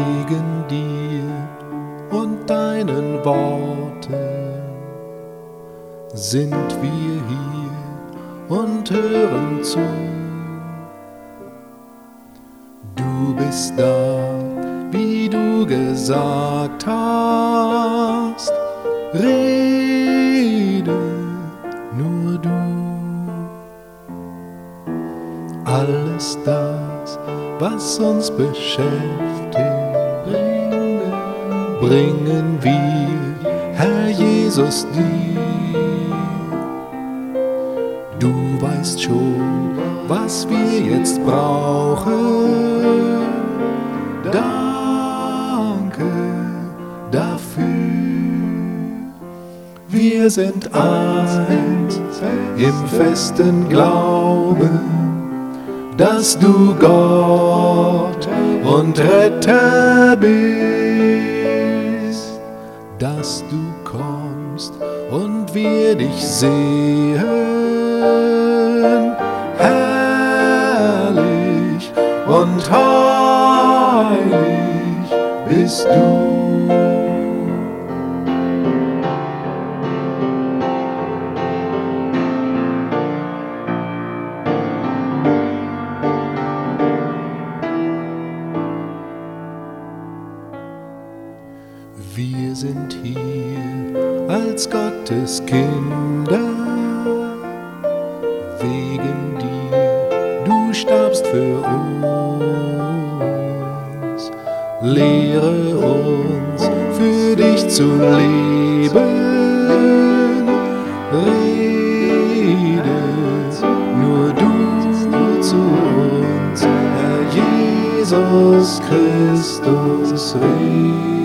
Wegen dir und deinen Worten sind wir hier und hören zu. Du bist da, wie du gesagt hast, rede nur du. Alles das, was uns beschäftigt, bringen wir, Herr Jesus, dir. Du weißt schon, was wir jetzt brauchen. Danke dafür. Wir sind eins im festen Glauben, dass du Gott und Retter bist, dass du kommst und wir dich sehen. Herrlich und heilig bist du. Wir sind hier als Gottes Kinder, wegen dir, du starbst für uns. Lehre uns, für dich zu leben. Rede nur du zu uns, Herr Jesus Christus, rede.